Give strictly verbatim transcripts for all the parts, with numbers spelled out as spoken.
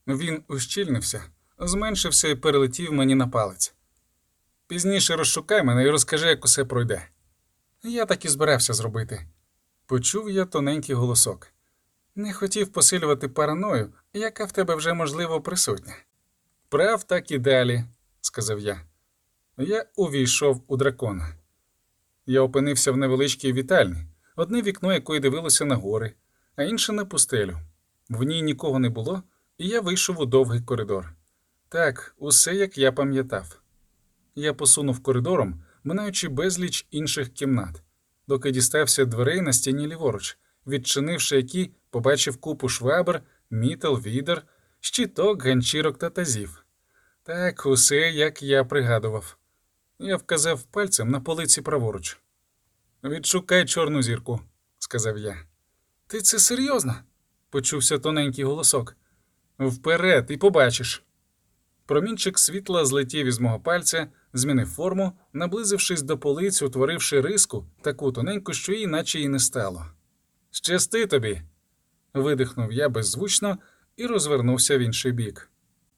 Він ущільнився, зменшився і перелетів мені на палець. Пізніше розшукай мене і розкажи, як усе пройде. Я так і збирався зробити. Почув я тоненький голосок. Не хотів посилювати параною, яка в тебе вже, можливо, присутня. Прав так і далі, сказав я. Я увійшов у дракона. Я опинився в невеличкій вітальні, одне вікно якої дивилося на гори, а інше на пустелю. В ній нікого не було, і я вийшов у довгий коридор. Так, усе, як я пам'ятав. Я посунув коридором, минаючи безліч інших кімнат, доки дістався дверей на стіні ліворуч, відчинивши які, побачив купу швабр, мітел, відер, щиток, ганчірок та тазів. Так, усе, як я пригадував. Я вказав пальцем на полиці праворуч. «Відшукай чорну зірку», – сказав я. «Ти це серйозно?» – почувся тоненький голосок. «Вперед, і побачиш». Промінчик світла злетів із мого пальця, змінив форму, наблизившись до полиці, утворивши риску, таку тоненьку, що її наче й не стало. «Щасти тобі!» – видихнув я беззвучно і розвернувся в інший бік.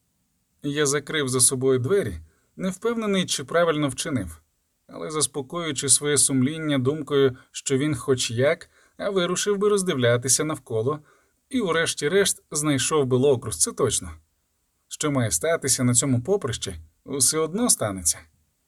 Я закрив за собою двері, не впевнений, чи правильно вчинив, але заспокоюючи своє сумління думкою, що він хоч як, а вирушив би роздивлятися навколо, і урешті-решт знайшов би Лоукрус, це точно. Що має статися на цьому поприщі, усе одно станеться.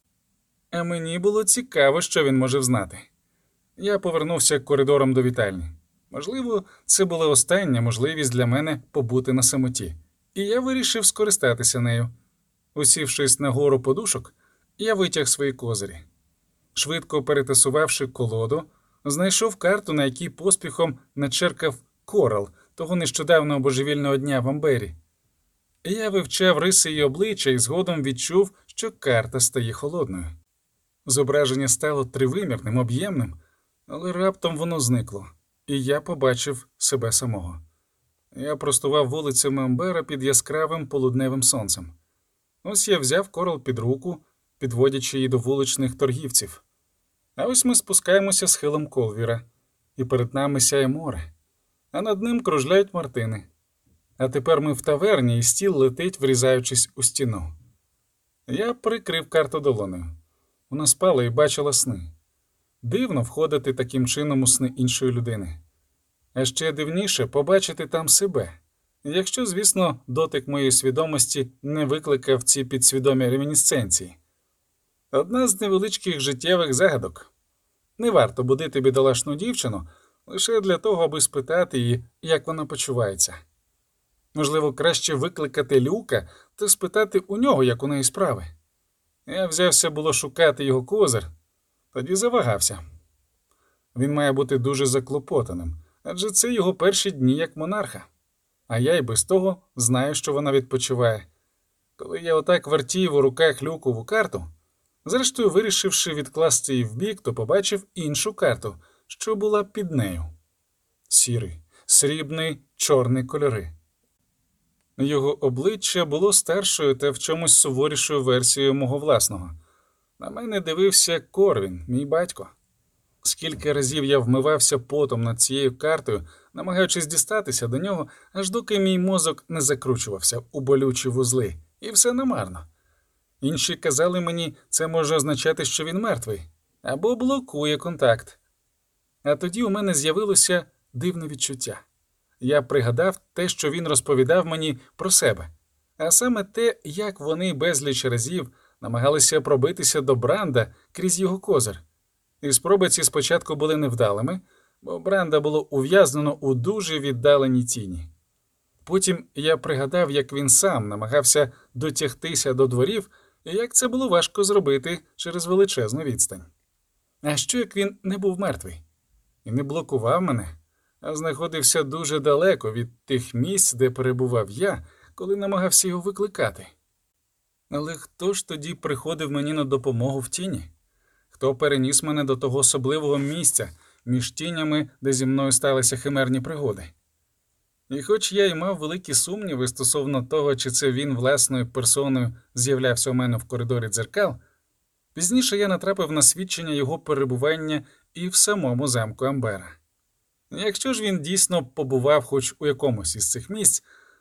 А мені було цікаво, що він може взнати. Я повернувся коридором до вітальні. Можливо, це була остання можливість для мене побути на самоті, і я вирішив скористатися нею. Усівшись на гору подушок, я витяг свої козирі. Швидко перетасувавши колоду, знайшов карту, на якій поспіхом начеркав корал того нещодавнього божевільного дня в Амбері. Я вивчав риси її обличчя і згодом відчув, що карта стає холодною. Зображення стало тривимірним, об'ємним, але раптом воно зникло, і я побачив себе самого. Я простував вулицями Амбера під яскравим полудневим сонцем. Ось я взяв корал під руку, підводячи її до вуличних торгівців. А ось ми спускаємося схилом Колвіра, і перед нами сяє море, а над ним кружляють мартини. А тепер ми в таверні, і стіл летить, врізаючись у стіну. Я прикрив карту долонею. Вона спала і бачила сни. Дивно входити таким чином у сни іншої людини. А ще дивніше побачити там себе. Якщо, звісно, дотик моєї свідомості не викликав ці підсвідомі ремінісценції. Одна з невеличких життєвих загадок. Не варто будити бідолашну дівчину лише для того, аби спитати її, як вона почувається. Можливо, краще викликати Люка та спитати у нього, як у неї справи. Я взявся було шукати його козир, тоді завагався. Він має бути дуже заклопотаним, адже це його перші дні як монарха. А я й без того знаю, що вона відпочиває. Коли я отак вертів у руках Люкову карту, зрештою вирішивши відкласти її вбік, то побачив іншу карту, що була під нею. Сірий, срібний, чорний кольори. Його обличчя було старшою та в чомусь суворішою версією мого власного. На мене дивився Корвін, мій батько. Скільки разів я вмивався потом над цією картою, намагаючись дістатися до нього, аж доки мій мозок не закручувався у болючі вузли. І все намарно. Інші казали мені, це може означати, що він мертвий. Або блокує контакт. А тоді у мене з'явилося дивне відчуття. Я пригадав те, що він розповідав мені про себе. А саме те, як вони безліч разів намагалися пробитися до Бранда крізь його козир. І спроби ці спочатку були невдалими, бо Бранда було ув'язнено у дуже віддаленій тіні. Потім я пригадав, як він сам намагався дотягтися до дворів, і як це було важко зробити через величезну відстань. А що, як він не був мертвий? І не блокував мене, а знаходився дуже далеко від тих місць, де перебував я, коли намагався його викликати. Але хто ж тоді приходив мені на допомогу в тіні? Хто переніс мене до того особливого місця, між тінями, де зі мною сталися химерні пригоди? І хоч я й мав великі сумніви стосовно того, чи це він власною персоною з'являвся у мене в коридорі дзеркал, пізніше я натрапив на свідчення його перебування і в самому замку Амбера. Якщо ж він дійсно побував хоч у якомусь із цих місць,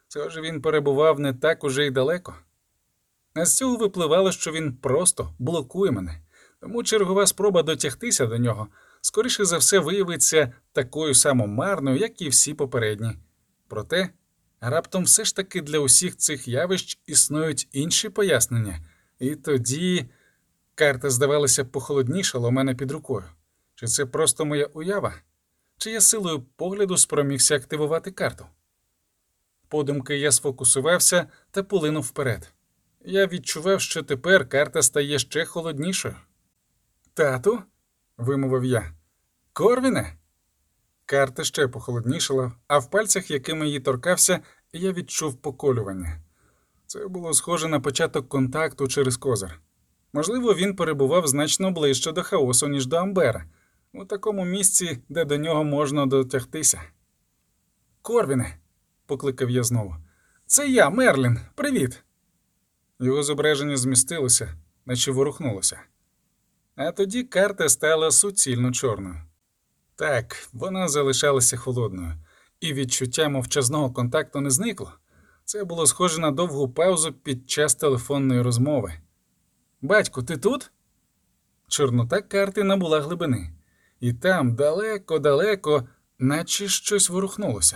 Схоже, він перебував не так уже й далеко. А з цього випливало, що він просто блокує мене, тому чергова спроба дотягтися до нього, скоріше за все, виявиться такою самомарною, як і всі попередні. Проте, раптом все ж таки для усіх цих явищ існують інші пояснення, і тоді карта, здавалося, похолоднішала у мене під рукою. Чи це просто моя уява? Чи я силою погляду спромігся активувати карту? Подумки я сфокусувався та полинув вперед. Я відчував, що тепер карта стає ще холоднішою. «Тату?» – вимовив я. «Корвіне?» Карта ще похолоднішала, а в пальцях, якими її торкався, я відчув поколювання. Це було схоже на початок контакту через козир. Можливо, він перебував значно ближче до хаосу, ніж до Амбера, у такому місці, де до нього можна дотягтися. «Корвіне!» – покликав я знову. «Це я, Мерлін! Привіт!» Його зображення змістилося, наче ворухнулося. А тоді карта стала суцільно чорною. Так, вона залишалася холодною, і відчуття мовчазного контакту не зникло. Це було схоже на довгу паузу під час телефонної розмови. «Батьку, ти тут?» Чорнота карти набула глибини. І там, далеко-далеко, наче щось ворухнулося.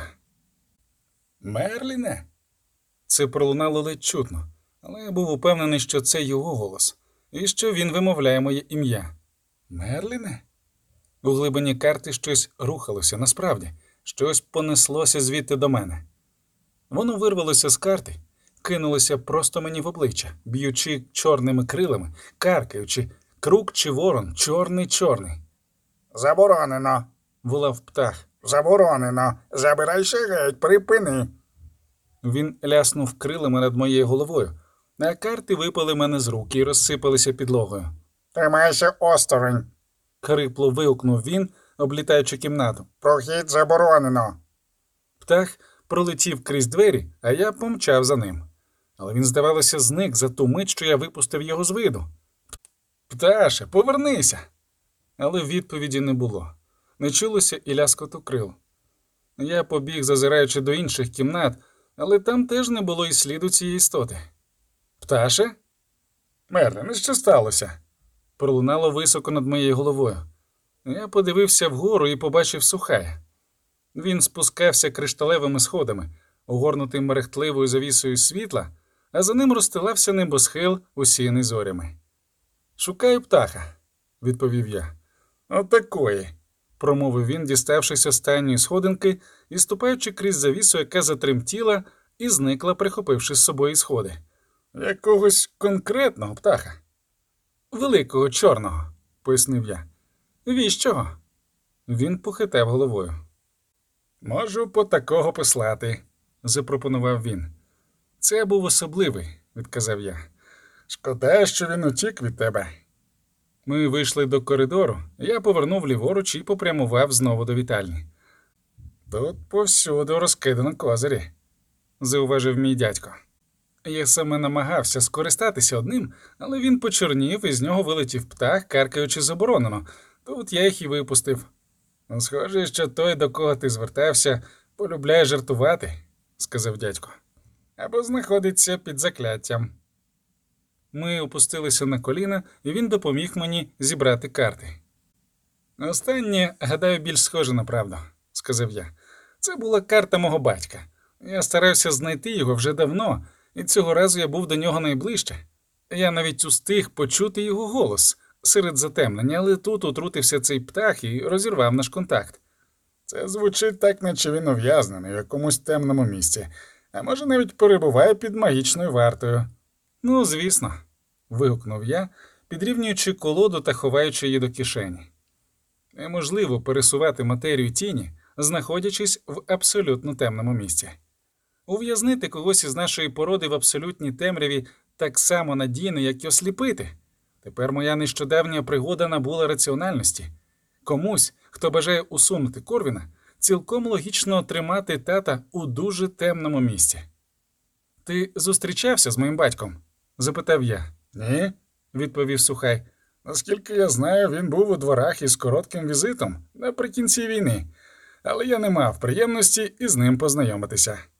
«Мерліне?» Це пролунало ледь чутно, але я був упевнений, що це його голос, і що він вимовляє моє ім'я. «Мерліне?» У глибині карти щось рухалося, насправді, щось понеслося звідти до мене. Воно вирвалося з карти, кинулося просто мені в обличчя, б'ючи чорними крилами, каркаючи, крук чи ворон, чорний-чорний. «Заборонено!» – волав птах. «Заборонено! Забирайся геть, припини!» Він ляснув крилами над моєю головою, а карти випали мене з рук і розсипалися підлогою. «Тримайся осторонь!» – хрипло вигукнув він, облітаючи кімнату. «Прохід заборонено!» Птах пролетів крізь двері, а я помчав за ним. Але він, здавалося, зник за ту мить, що я випустив його з виду. «Пташе, повернися!» Але відповіді не було. Не чулося і ляскоту крил. Я побіг, зазираючи до інших кімнат, але там теж не було і сліду цієї істоти. «Пташе?» «Мерлін, що сталося?» Пролунало високо над моєю головою. Я подивився вгору і побачив Сухая. Він спускався кришталевими сходами, огорнутий мерехтливою завісою світла, а за ним розстилався небосхил, усіяний зорями. «Шукаю птаха», – відповів я. «Отакої», – промовив він, діставшись останньої сходинки і ступаючи крізь завісу, яка затремтіла і зникла, прихопивши з собою сходи. «Якогось конкретного птаха?» «Великого чорного», – пояснив я. «Віщого?» Він похитав головою. «Можу по такого послати», – запропонував він. «Це був особливий», – відказав я. «Шкода, що він утік від тебе». Ми вийшли до коридору, я повернув ліворуч і попрямував знову до вітальні. «Тут повсюду розкидано козирі», – зауважив мій дядько. Я саме намагався скористатися одним, але він почорнів, і з нього вилетів птах, каркаючи заборонено. Тут я їх і випустив. «Схоже, що той, до кого ти звертався, полюбляє жартувати», – сказав дядько. «Або знаходиться під закляттям». Ми опустилися на коліна, і він допоміг мені зібрати карти. «Останнє, гадаю, більш схоже на правду», – сказав я. «Це була карта мого батька. Я старався знайти його вже давно, і цього разу я був до нього найближче. Я навіть устиг почути його голос серед затемнення, але тут утрутився цей птах і розірвав наш контакт». «Це звучить так, наче він ув'язнений в якомусь темному місці, а може навіть перебуває під магічною вартою». «Ну, звісно», – вигукнув я, підрівнюючи колоду та ховаючи її до кишені. Неможливо пересувати матерію тіні, знаходячись в абсолютно темному місці. Ув'язнити когось із нашої породи в абсолютній темряві так само надійно, як й осліпити. Тепер моя нещодавня пригода набула раціональності. Комусь, хто бажає усунути Корвіна, цілком логічно тримати тата у дуже темному місці. «Ти зустрічався з моїм батьком?» – запитав я. «Ні», – відповів Сухай. «Наскільки я знаю, він був у дворах із коротким візитом наприкінці війни, але я не мав приємності із ним познайомитися».